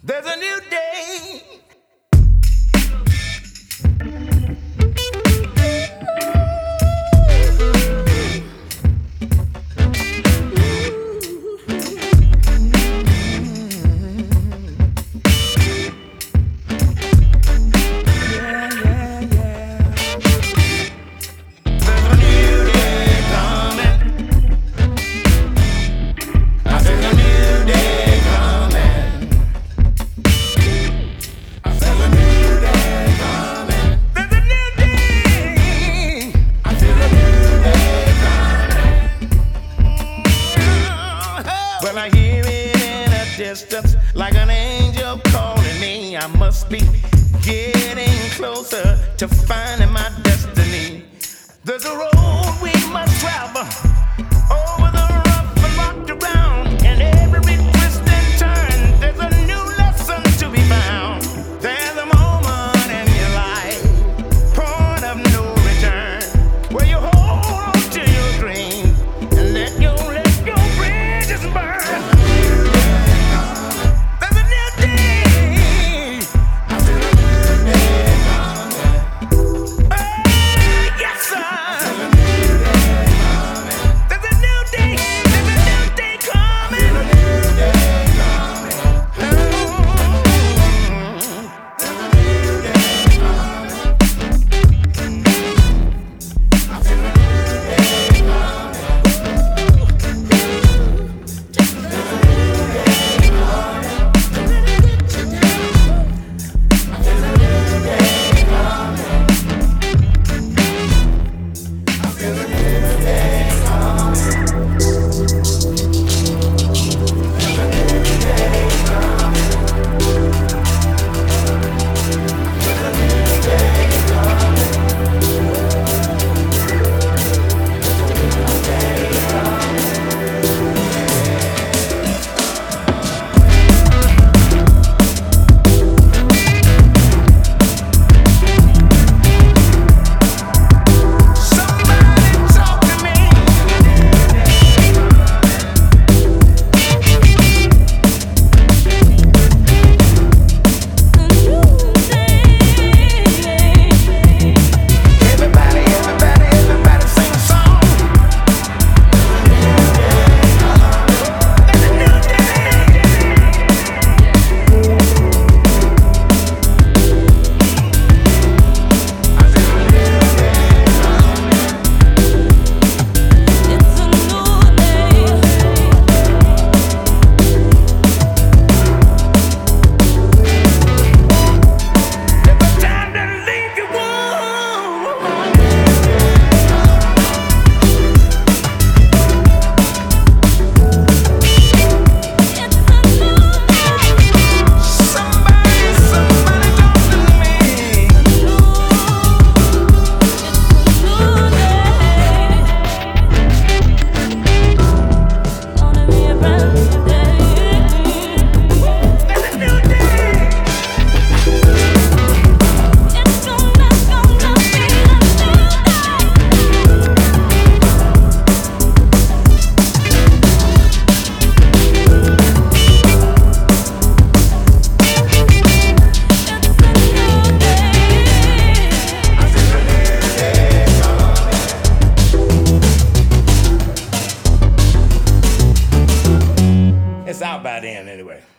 There's a new day. Well, I hear it in a distance, like an angel calling me. I must be getting closer to finding my destiny. There's a road we must travel over the rough and rocked around, and every twist and turn, there's a new lesson to be found. There's a moment in your life, point of no return, where you hold on to your dream and let your bridges burn. There's a new day. I feel a new day coming. Oh, yes, sir. There's a new day coming. There's a new day. There's a new day coming. There's a new day coming. There's a new day coming. I feel a new day coming. It's out by then anyway.